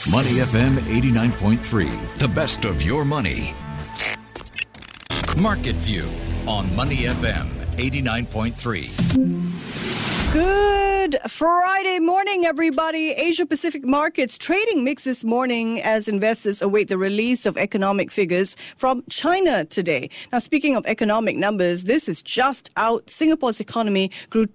Money FM 89.3, the best of your money. Market View on Money FM 89.3. Good Friday morning, everybody. Asia Pacific markets trading mixed this morning as investors await the release of economic figures from China today. Now, speaking of economic numbers, this is just out. Singapore's economy grew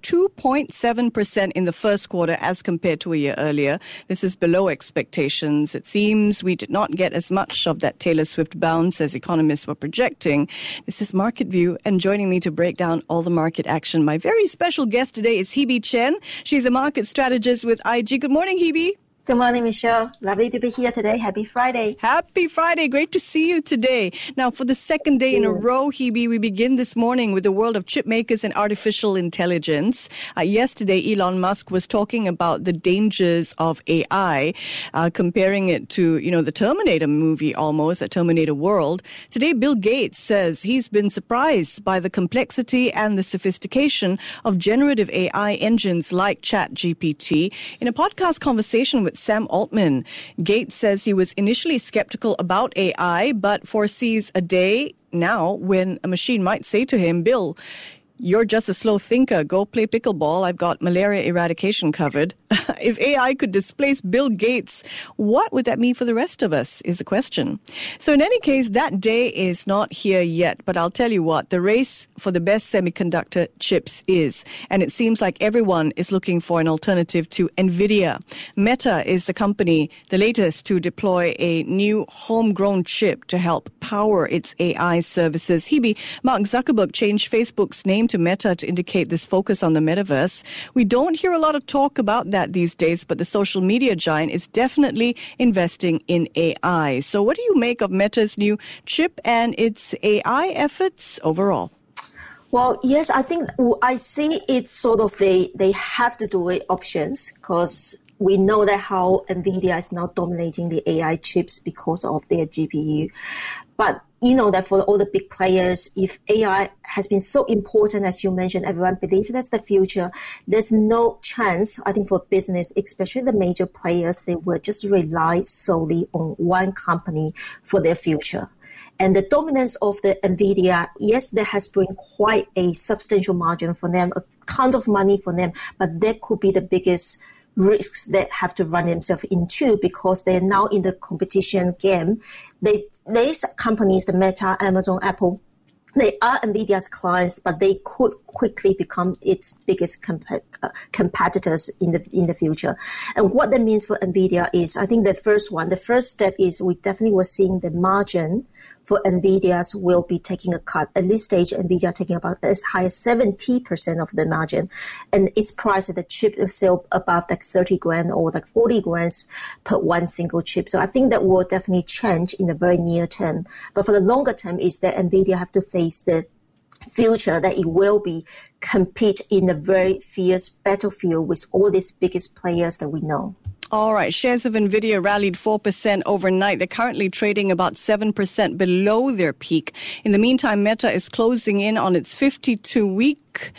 2.7% in the first quarter as compared to a year earlier. This is below expectations. It seems we did not get as much of that Taylor Swift bounce as economists were projecting. This is Market View, and joining me to break down all the market action, my very special guest today is Hebe Chen. She's a market strategist with IG. Good morning, Hebe. Good morning, Michelle. Lovely to be here today. Happy Friday. Happy Friday. Great to see you today. Now, for the second day in a row, Hebe, we begin this morning with the world of chip makers and artificial intelligence. Yesterday, Elon Musk was talking about the dangers of AI, comparing it to, the Terminator movie almost, a Terminator world. Today, Bill Gates says he's been surprised by the complexity and the sophistication of generative AI engines like ChatGPT. In a podcast conversation with Sam Altman, Gates says he was initially skeptical about AI, but foresees a day now when a machine might say to him, Bill, you're just a slow thinker. Go play pickleball. I've got malaria eradication covered. If AI could displace Bill Gates, what would that mean for the rest of us is the question. So in any case, that day is not here yet. But I'll tell you what, the race for the best semiconductor chips is. And it seems like everyone is looking for an alternative to NVIDIA. Meta is the company, the latest to deploy a new homegrown chip to help power its AI services. Hebe, Mark Zuckerberg changed Facebook's name to Meta to indicate this focus on the metaverse. We don't hear a lot of talk about that these days, but the social media giant is definitely investing in AI. So what do you make of Meta's new chip and its AI efforts overall? Well, yes, I think I see it's sort of they have to do it options because we know that how NVIDIA is now dominating the AI chips because of their GPU. But you know that for all the big players, if AI has been so important, as you mentioned, everyone believes that's the future. There's no chance, I think, for business, especially the major players, they will just rely solely on one company for their future. And the dominance of the NVIDIA, yes, there has been quite a substantial margin for them, a ton of money for them, but that could be the biggest risks that have to run themselves into because they're now in the competition game. These companies, the Meta, Amazon, Apple, they are NVIDIA's clients, but they could quickly become its biggest competitors in the future. And what that means for NVIDIA is, I think the first step is we definitely were seeing the margin for NVIDIA's will be taking a cut. At this stage, NVIDIA taking about as high as 70% of the margin. And its price of the chip is still above like 30 grand or like 40 grand per one single chip. So I think that will definitely change in the very near term. But for the longer term is that NVIDIA have to face the future that it will be compete in a very fierce battlefield with all these biggest players that we know. All right. Shares of NVIDIA rallied 4% overnight. They're currently trading about 7% below their peak. In the meantime, Meta is closing in on its 52-week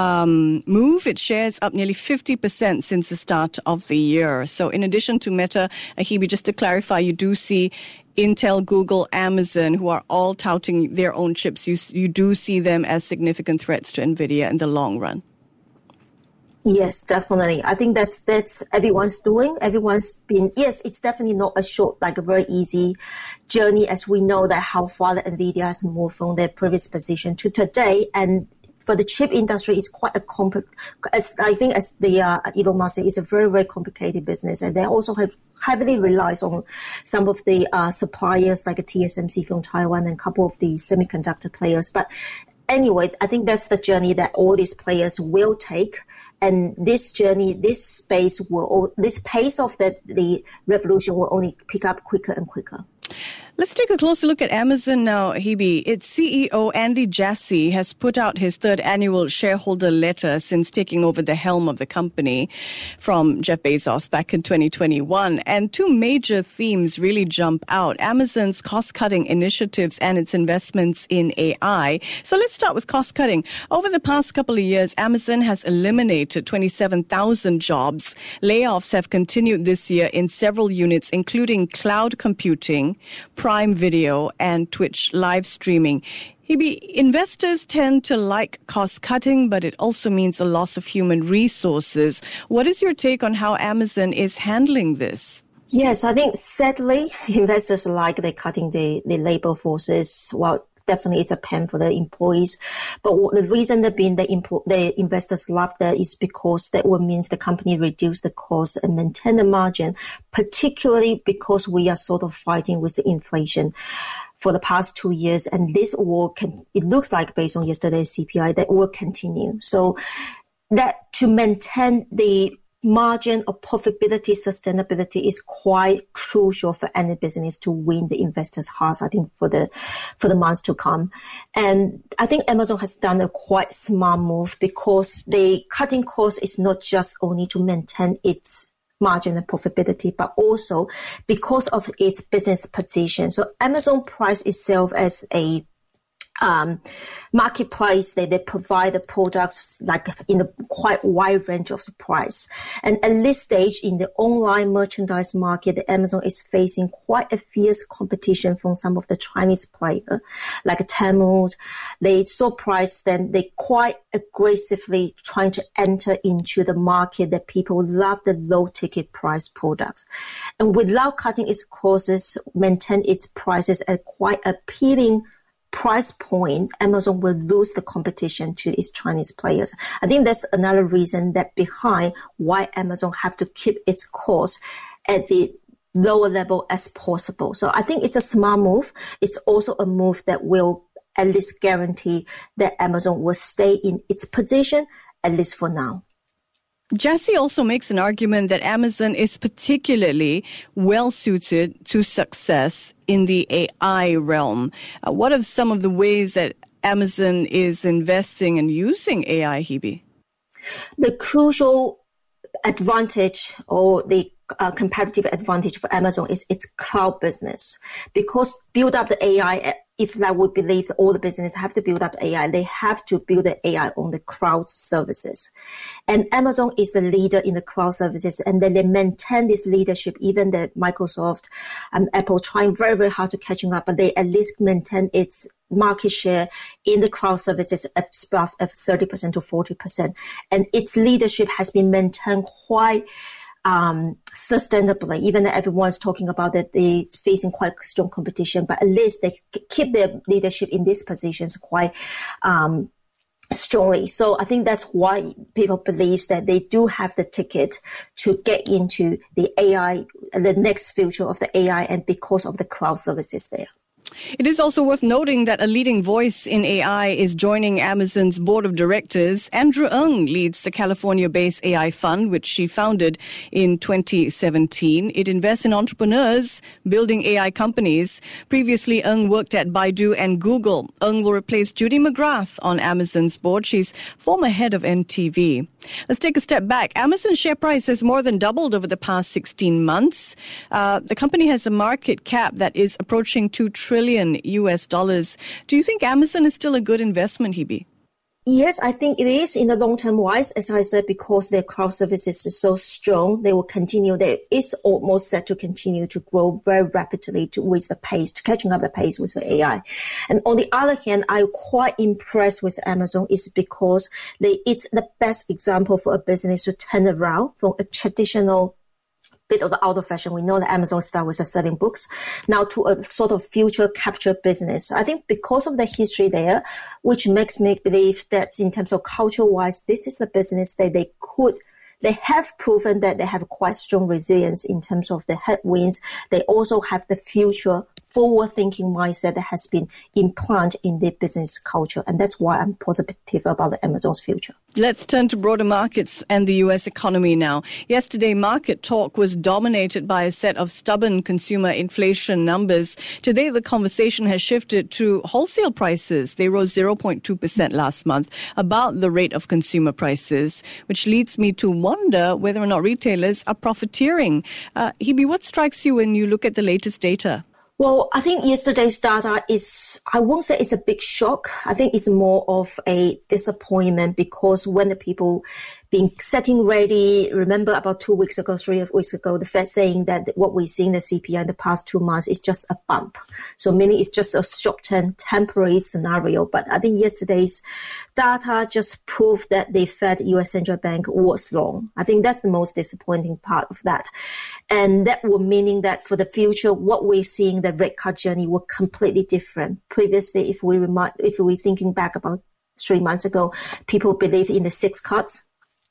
move. Its shares up nearly 50% since the start of the year. So in addition to Meta, Hebe, just to clarify, you do see Intel, Google, Amazon, who are all touting their own chips. You do see them as significant threats to NVIDIA in the long run. Yes, definitely. I think that's everyone's doing. Everyone's been, yes, it's definitely not a very easy journey as we know that how far the NVIDIA has moved from their previous position to today. And for the chip industry, it's quite a I think as the Elon Musk said, it's a very, very complicated business. And they also have heavily relies on some of the suppliers like a TSMC from Taiwan and a couple of the semiconductor players. But anyway, I think that's the journey that all these players will take. And this journey, this pace of the revolution will only pick up quicker and quicker. Let's take a closer look at Amazon now, Hebe. Its CEO, Andy Jassy, has put out his third annual shareholder letter since taking over the helm of the company from Jeff Bezos back in 2021. And two major themes really jump out: Amazon's cost-cutting initiatives and its investments in AI. So let's start with cost-cutting. Over the past couple of years, Amazon has eliminated 27,000 jobs. Layoffs have continued this year in several units, including cloud computing, Prime Video, and Twitch live streaming. Hebe, investors tend to like cost cutting, but it also means a loss of human resources. What is your take on how Amazon is handling this? Yes, I think sadly, investors like the cutting the labor forces. Well, definitely it's a pain for the employees. But the reason that being the investors love that is because that will means the company reduce the cost and maintain the margin, particularly because we are sort of fighting with the inflation for the past 2 years. And this war it looks like based on yesterday's CPI, that will continue. So that to maintain the margin of profitability, sustainability is quite crucial for any business to win the investors' hearts, I think, for the months to come. And I think Amazon has done a quite smart move because the cutting cost is not just only to maintain its margin and profitability, but also because of its business position. So Amazon prides itself as a marketplace. They provide the products like in a quite wide range of price. And at this stage in the online merchandise market, Amazon is facing quite a fierce competition from some of the Chinese players like Temu. They surprised them. They quite aggressively trying to enter into the market that people love the low ticket price products. And without cutting its costs, maintain its prices at quite appealing price point, Amazon will lose the competition to its Chinese players. I think that's another reason that behind why Amazon have to keep its cost at the lower level as possible. So I think it's a smart move. It's also a move that will at least guarantee that Amazon will stay in its position, at least for now. Jassy also makes an argument that Amazon is particularly well-suited to success in the AI realm. What are some of the ways that Amazon is investing and using AI, Hebe? The crucial advantage or the competitive advantage for Amazon is its cloud business. Because build up the AI, if that would believe that all the business have to build up AI, they have to build the AI on the cloud services. And Amazon is the leader in the cloud services, and then they maintain this leadership. Even the Microsoft and Apple trying very, very hard to catching up, but they at least maintain its market share in the cloud services above 30% to 40%. And its leadership has been maintained quite sustainably, even though everyone's talking about that they're facing quite strong competition, but at least they keep their leadership in these positions quite strongly. So I think that's why people believe that they do have the ticket to get into the AI, the next future of the AI, and because of the cloud services there. It is also worth noting that a leading voice in AI is joining Amazon's board of directors. Andrew Ng leads the California-based AI fund, which she founded in 2017. It invests in entrepreneurs building AI companies. Previously, Ng worked at Baidu and Google. Ng will replace Judy McGrath on Amazon's board. She's former head of NTV. Let's take a step back. Amazon's share price has more than doubled over the past 16 months. The company has a market cap that is approaching $2 trillion US dollars. Do you think Amazon is still a good investment, Hebe? Yes, I think it is in the long term wise, as I said, because their cloud services is so strong, they will continue. They is almost set to continue to grow very rapidly with the pace, to catching up the pace with the AI. And on the other hand, I'm quite impressed with Amazon is because it's the best example for a business to turn around from a traditional bit of the out of fashion. We know that Amazon started with selling books now to a sort of future capture business. I think because of the history there, which makes me believe that in terms of culture wise, this is the business that they have proven that they have quite strong resilience in terms of the headwinds. They also have the future forward-thinking mindset that has been implanted in their business culture. And that's why I'm positive about the Amazon's future. Let's turn to broader markets and the U.S. economy now. Yesterday, market talk was dominated by a set of stubborn consumer inflation numbers. Today, the conversation has shifted to wholesale prices. They rose 0.2% last month, about the rate of consumer prices, which leads me to wonder whether or not retailers are profiteering. Hebe, what strikes you when you look at the latest data? Well, I think yesterday's data I won't say it's a big shock. I think it's more of a disappointment because when the people been setting ready, remember about 2 weeks ago, 3 weeks ago, the Fed saying that what we see in the CPI in the past 2 months is just a bump. So meaning it's just a short-term temporary scenario. But I think yesterday's data just proved that the Fed, US Central Bank, was wrong. I think that's the most disappointing part of that. And that will meaning that for the future, what we're seeing, the rate cut journey will completely different. Previously, if we're thinking back about 3 months ago, people believed in the 6 cuts.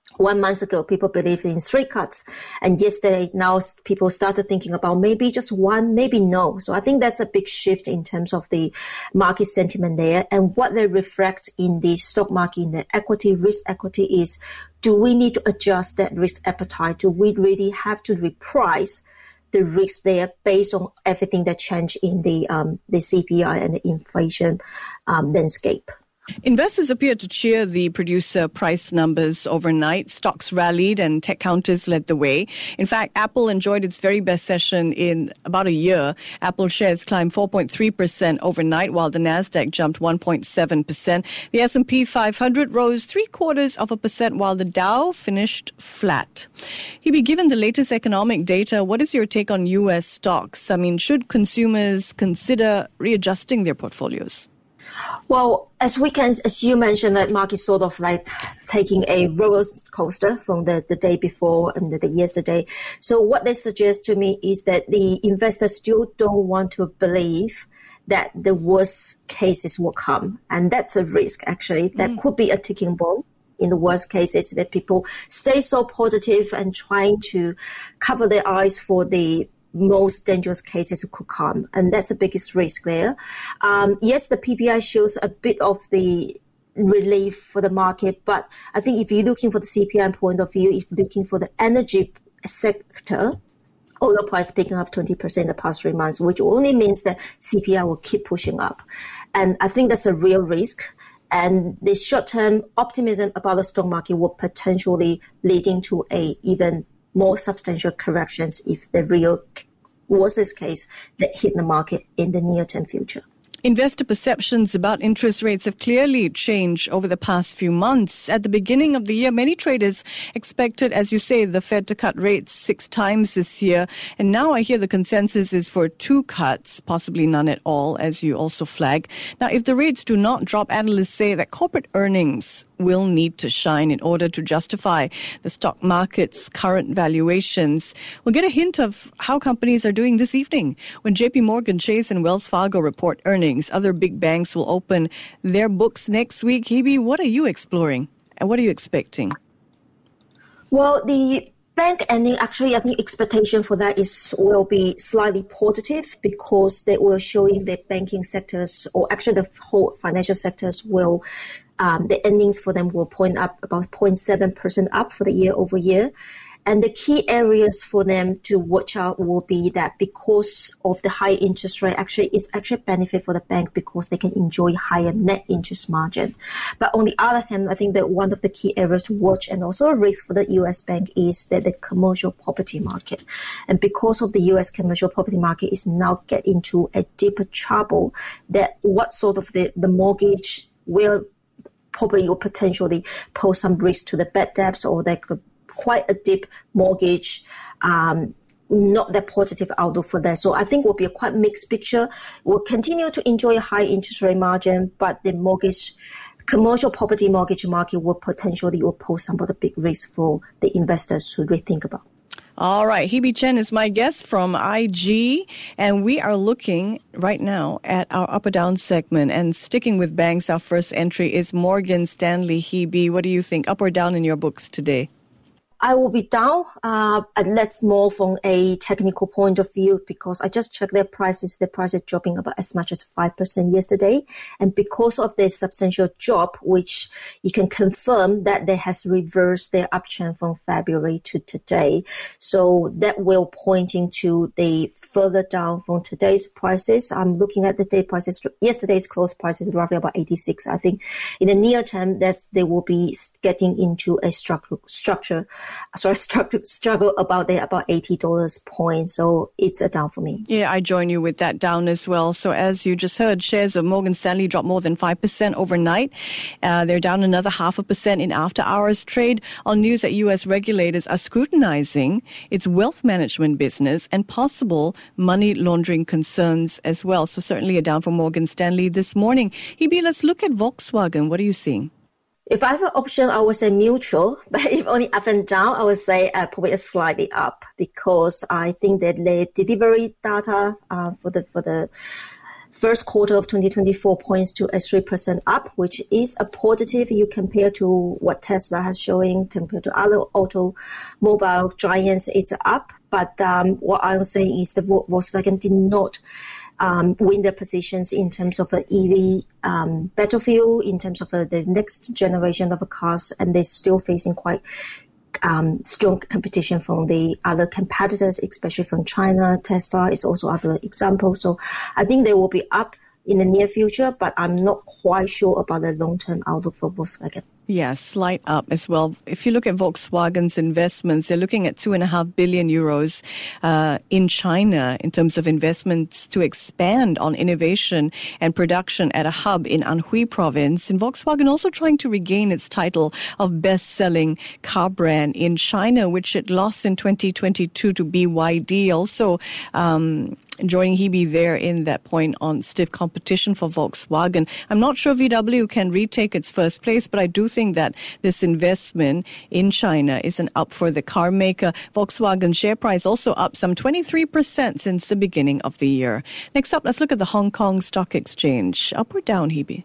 1 month ago, people believed in 3 cuts. And yesterday, now people started thinking about maybe just 1, maybe no. So I think that's a big shift in terms of the market sentiment there. And what that reflects in the stock market, in the equity, risk equity is, do we need to adjust that risk appetite? Do we really have to reprice the risk there based on everything that changed in the CPI and the inflation landscape? Investors appeared to cheer the producer price numbers overnight. Stocks rallied and tech counters led the way. In fact, Apple enjoyed its very best session in about a year. Apple shares climbed 4.3% overnight, while the Nasdaq jumped 1.7%. The S&P 500 rose 0.75%, while the Dow finished flat. Hebe, given the latest economic data, what is your take on U.S. stocks? I mean, should consumers consider readjusting their portfolios? Well, as you mentioned, that market sort of like taking a roller coaster from the day before and the yesterday. So what they suggest to me is that the investors still don't want to believe that the worst cases will come. And that's a risk, actually. That could be a ticking bomb. In the worst cases, that people stay so positive and trying to cover their eyes for the most dangerous cases could come. And that's the biggest risk there. Yes, the PPI shows a bit of the relief for the market, but I think if you're looking for the CPI point of view, if you're looking for the energy sector, oil price picking up 20% in the past 3 months, which only means that CPI will keep pushing up. And I think that's a real risk. And the short-term optimism about the stock market will potentially leading to a even more substantial corrections if the real worst case that hit the market in the near-term future. Investor perceptions about interest rates have clearly changed over the past few months. At the beginning of the year, many traders expected, as you say, the Fed to cut rates 6 times this year. And now I hear the consensus is for 2 cuts, possibly none at all, as you also flag. Now, if the rates do not drop, analysts say that corporate earnings will need to shine in order to justify the stock market's current valuations. We'll get a hint of how companies are doing this evening when JP Morgan Chase and Wells Fargo report earnings. Other big banks will open their books next week. Hebe, what are you exploring and what are you expecting? Well, the bank ending, actually, I think expectation for that will be slightly positive because they will showing the banking sectors, or actually the whole financial sectors will, the earnings for them will point up about 0.7% up for the year over year. And the key areas for them to watch out will be that because of the high interest rate, it's actually benefit for the bank because they can enjoy higher net interest margin. But on the other hand, I think that one of the key areas to watch and also a risk for the U.S. bank is that the commercial property market. And because of the U.S. commercial property market is now get into a deeper trouble, that what sort of the mortgage will probably or potentially pose some risk to the bad debts, or they could quite a deep mortgage, not that positive outlook for that. So I think will be a quite mixed picture. We'll continue to enjoy a high interest rate margin, but the commercial property mortgage market will potentially pose some of the big risks for the investors to rethink about. All right. Hebe Chen is my guest from IG, and we are looking right now at our up or down segment. And sticking with banks, our first entry is Morgan Stanley. Hebe, what do you think? Up or down in your books today? I will be down, and that's more from a technical point of view because I just checked their prices. The price is dropping about as much as 5% yesterday. And because of this substantial drop, which you can confirm that they has reversed their uptrend from February to today. So that will pointing to the further down from today's prices. I'm looking at the day prices. Yesterday's close prices roughly about 86. I think in the near term, they will be getting into a struggle about $80 point. So it's a down for me. Yeah, I join you with that down as well. So as you just heard, shares of Morgan Stanley dropped more than 5% overnight. They're down another 0.5% in after hours trade on news that U.S. regulators are scrutinizing its wealth management business and possible money laundering concerns as well. So certainly a down for Morgan Stanley this morning. Hebe, let's look at Volkswagen. What are you seeing? If I have an option, I would say neutral. But if only up and down, I would say probably a slightly up because I think that the delivery data for the first quarter of 2024 points to a 3% up, which is a positive you compare to what Tesla has showing compared to other automobile giants. It's up. But what I'm saying is the Volkswagen did not win their positions in terms of the EV battlefield, in terms of the next generation of cars, and they're still facing quite strong competition from the other competitors, especially from China. Tesla is also other examples. So I think they will be up in the near future, but I'm not quite sure about the long-term outlook for Volkswagen. Yeah, slight up as well. If you look at Volkswagen's investments, they're looking at 2.5 billion euros in China in terms of investments to expand on innovation and production at a hub in Anhui province. And Volkswagen also trying to regain its title of best-selling car brand in China, which it lost in 2022 to BYD. Also, joining Hebe there in that point on stiff competition for Volkswagen. I'm not sure VW can retake its first place, but I do think that this investment in China is an up for the car maker. Volkswagen share price also up some 23% since the beginning of the year. Next up, let's look at the Hong Kong Stock Exchange. Up or down, Hebe?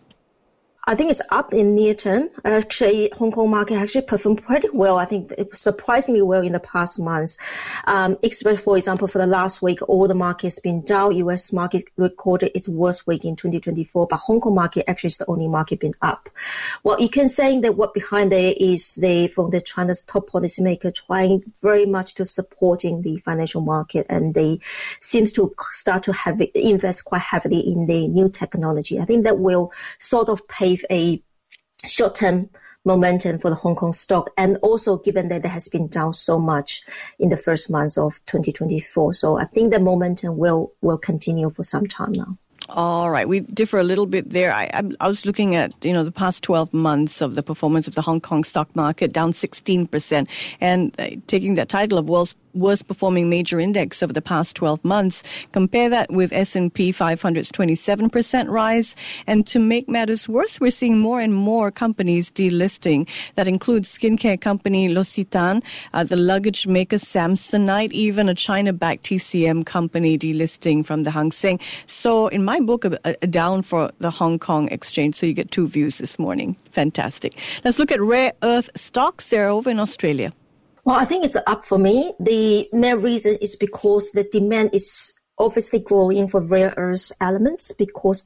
I think it's up in near term. Actually, Hong Kong market actually performed pretty well. I think it was surprisingly well in the past months. Especially, for example, for the last week, all the markets been down. US market recorded its worst week in 2024, but Hong Kong market actually is the only market been up. Well, you can say that what behind there is from the China's top policymaker trying very much to supporting the financial market, and they seems to start to invest quite heavily in the new technology. I think that will sort of pave a short-term momentum for the Hong Kong stock, and also given that it has been down so much in the first months of 2024. So I think the momentum will continue for some time now. All right. We differ a little bit there. I was looking at, the past 12 months of the performance of the Hong Kong stock market, down 16%, and taking that title of worst performing major index over the past 12 months. Compare that with S&P 500's 27% rise. And to make matters worse, we're seeing more and more companies delisting. That includes skincare company L'Occitane, the luggage maker Samsonite, even a China-backed TCM company delisting from the Hang Seng. So in my book, a down for the Hong Kong exchange. So you get two views this morning. Fantastic. Let's look at rare earth stocks. They're over in Australia. Well, I think it's up for me. The main reason is because the demand is obviously growing for rare earth elements because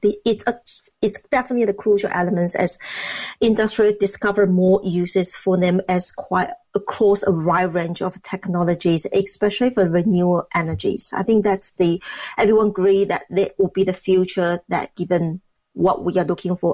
it's definitely the crucial elements as industry discover more uses for them as quite across a wide range of technologies, especially for renewable energies. I think everyone agree that that will be the future, that given what we are looking for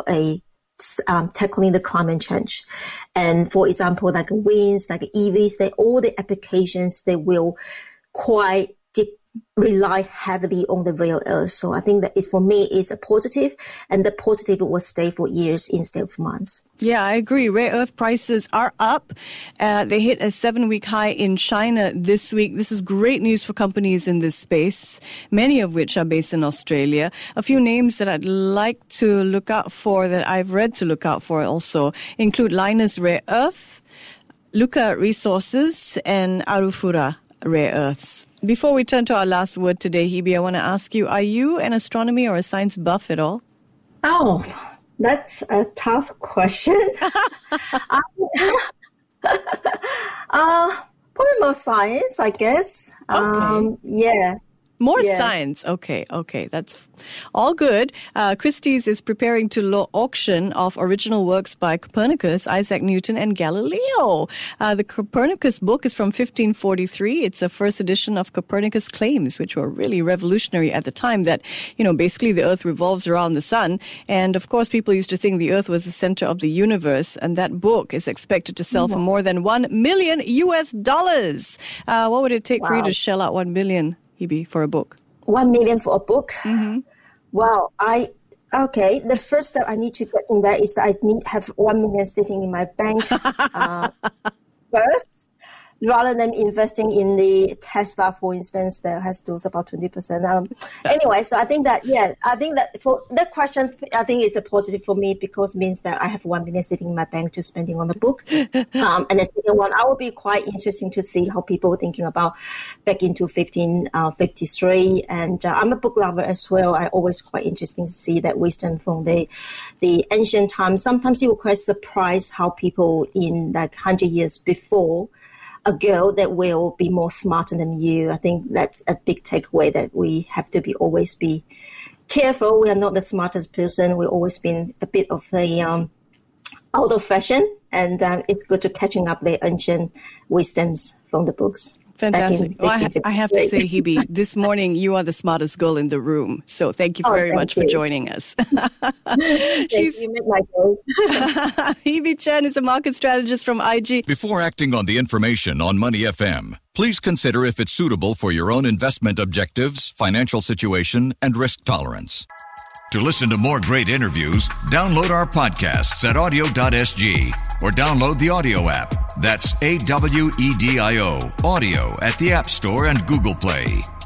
tackling the climate change. And for example, like winds, like EVs, all the applications, they will quite rely heavily on the rare earth. So I think that for me, it's a positive, and the positive will stay for years instead of months. Yeah, I agree. Rare earth prices are up. They hit a 7-week high in China this week. This is great news for companies in this space, many of which are based in Australia. A few names that I'd like to look out for, that I've read to look out for also, include Lynas Rare Earth, Lucas Resources, and Arufura Rare Earths. Before we turn to our last word today, Hebe, I want to ask you, are you an astronomy or a science buff at all? Oh, that's a tough question. Probably more science, I guess. Okay. Yeah. More science. Okay. That's all good. Christie's is preparing to auction off original works by Copernicus, Isaac Newton, and Galileo. The Copernicus book is from 1543. It's a first edition of Copernicus' claims, which were really revolutionary at the time, that, basically the Earth revolves around the sun. And of course, people used to think the Earth was the center of the universe. And that book is expected to sell for more than $1 million. What would it take for you to shell out $1 million? Hebe, for a book? 1 million for a book? Mm-hmm. Wow. The first step I need to get in that is that I need to have 1 million sitting in my bank first, rather than investing in the Tesla, for instance, that has to lose about 20%. Anyway, so I think that for that question, I think it's a positive for me, because it means that I have 1 million sitting in my bank to spending on the book. And the second one, I will be quite interesting to see how people are thinking about back into 1553. And I'm a book lover as well. I always quite interesting to see that wisdom from the ancient times. Sometimes you will quite surprised how people in like 100 years before a girl that will be more smarter than you. I think that's a big takeaway, that we have to always be careful. We are not the smartest person. We've always been a bit of the out of fashion, and it's good to catching up the ancient wisdoms from the books. Fantastic. Well, I have to say, Hebe, this morning you are the smartest girl in the room. So thank you very much for joining us. You made my day. Hebe Chen is a market strategist from IG. Before acting on the information on Money FM, please consider if it's suitable for your own investment objectives, financial situation, and risk tolerance. To listen to more great interviews, download our podcasts at audio.sg or download the audio app. That's AWEDIO, audio at the App Store and Google Play.